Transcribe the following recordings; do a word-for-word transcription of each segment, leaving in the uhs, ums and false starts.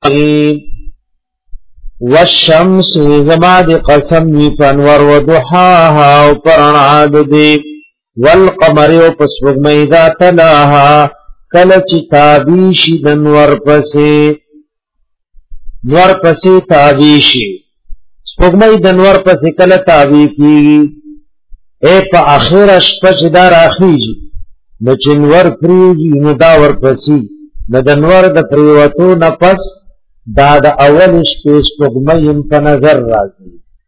والشمس زما دی قسم وی پنور و ضحاها او پرناد دی والقمر او پسوګمې دا تلاها کله چې تابیشي د نور پسې نور پسې تابیشي سپوږمۍ د نور پسې کله تابی کیږي اے په اخره شپه چې دا راخیږي نو چې نور پریږي نو دا ور پسې نو د نور د پریوتو نفس دا د اول شپې سپوږمۍ په نظر راځي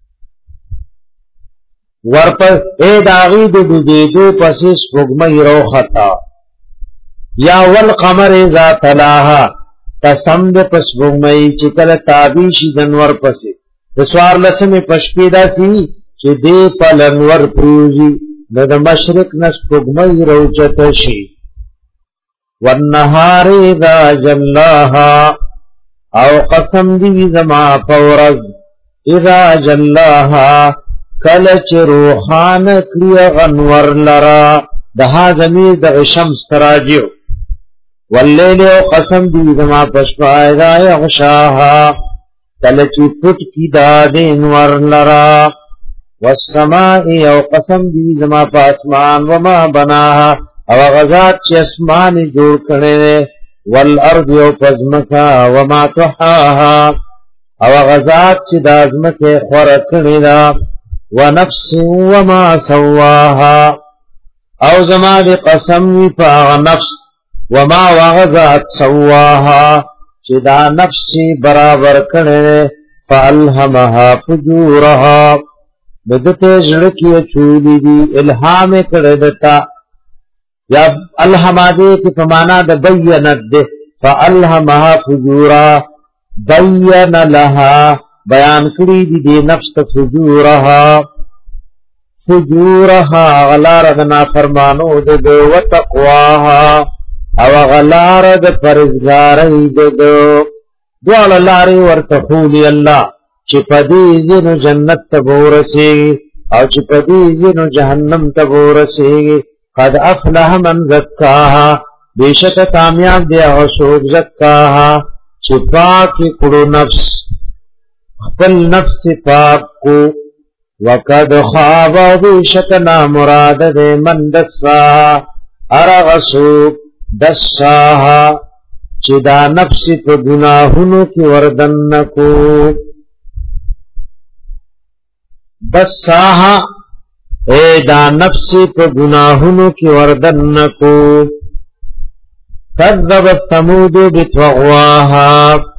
ورپس اے داغی دو دو دیدو پسی سپوږمۍ روختا یا والقمر اذا تلاها قسم د پسپوږمۍ چې کله تابیشي د نور پسې د سوار لسمې پشپې داسي چې دې په لنور پروزي نو د مشرق نه سپوږمۍ روچته شي والنهار اذا جلاها او قسم دی زما پورز اذا جلاها کل چه روحان کلی غنور لرا دها زمیر د شمس تراجیو واللیل او قسم دی زما پشپا اذا یغشاها کل چه پت کی دادین ور لرا والسماء او قسم دی زما پا اسمان وما بناها او غزات چه اسمان جوڑ کرنے والارض او پزمکا وما تحاها او غزات چه دازمک خورکنی دا ونفس وما سواها او زما دی قسم وی پاغ نفس وما وغزات سواها چه دا نفسی برابر کرنے فالهمها فجورها بدتے جڑکی چولی دی الہام کردتا یا الہما دے کی فمانا دا بینت دے فالہمها فجورا بین لها بیان کری دی دی نفس فجورها فجورها غلار دنا فرمانو دے دو وتقواها او غلار دے پرزگاری دے دو دوال لاری ورتخولی اللہ چی پدیزن جنت تبورسی او چی پدیزن جہنم تبورسی قد افلح من زکاها بیشک کامیاب دیا غسوک زکاها چی پاکی کڑو نفس خپل نفس پاک کو وقد خواب بیشک نامراد دے من دساها ارغسوک دساها چی دا نفس پا گناہنو کی وردن کو دساها اے دا نفس پا گناہنو کی وردن کو کذبت ثمود بتوغواها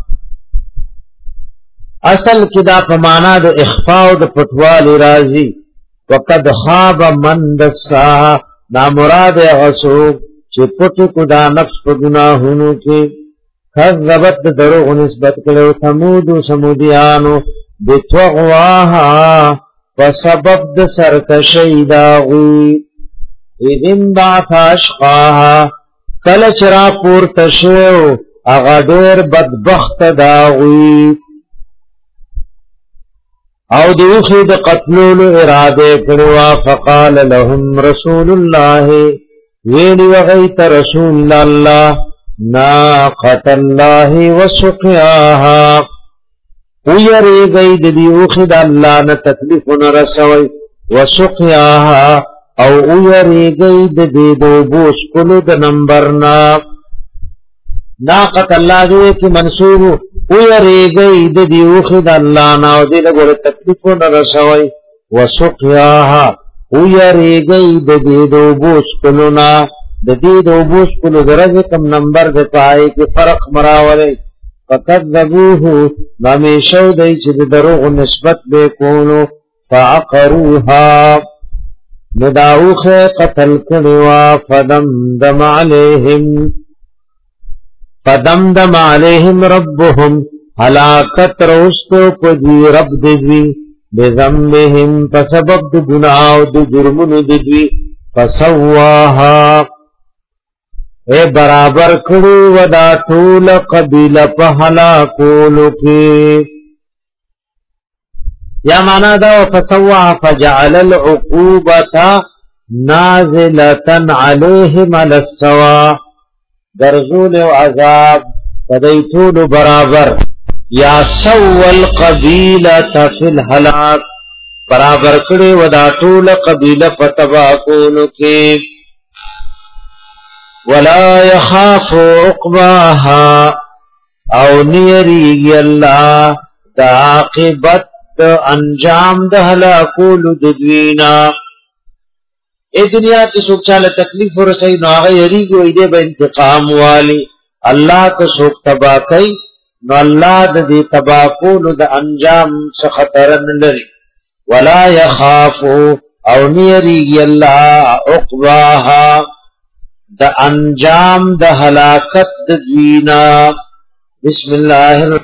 اصل کی دا پمانا دا اخفاو دا پتوال رازی وقد خواب من دساها نامراد غسوک چی پتو کو دا نفس پا گناہنو کی کذبت دا دروغ نسبت کرو ثمود سمودیانو بتوغواها فسبب د سرکشی داغوی اذن بعث اشقاها کل چرا پورتشو اغا دیر بدبخت داغوی او دوخی د قتلولو اراده کروا فقال لهم رسول الله ویلی وغیت رسول اللہ ناقت اللہ وسقیاها ویری گئی دی اوخد اللہ نا تکلیف نرسوی وسقیاها او ویری گئی دی دو بوس کلو د نمبرنا ناقت اللہ جو کی منصوب ویری گئی دی اوخد اللہ نا او دی لگو تکلیف نرسوی وسقیاها ویری گئی دی دو بوس کلو نا دی دو بوس کلو درز کم نمبر دپائی کی فرق مراولی فکذبوه نمیشو دی چه دروغ نسبت بے کونو فعقروها نداوخ قتل کنوا فدمدم علیہم فدمدم علیہم ربهم حلاکت روستو پدوی رب ددوی بذنبهم فسبب دو گناو دو جرمون ددوی فسواها اے برابر کړو ودا ټول قبیله په هلاکولو کې یا معنا دا فسوا فجعل العقوبه نازله عليهم على السوا درزول او عذاب پدای ټول برابر یا سو القبیلة فی الهلاک برابر کړي ودا ټول قبیله په تبا کولو کې ولا يخاف عقباها او نیریږي الله د عاقبت انجام د هلاکولو د دوینا ای دنیا کې څوک چاله تکلیف ورسې نو هغه یریږي وي دې به انتقام والی الله کو څوک تبا کوي نو الله د دې تبا کولو د انجام څخه خطر نه لري ولا يخاف او نیریږي الله عقباها د انجام د هلاکت د دوینا بسم الله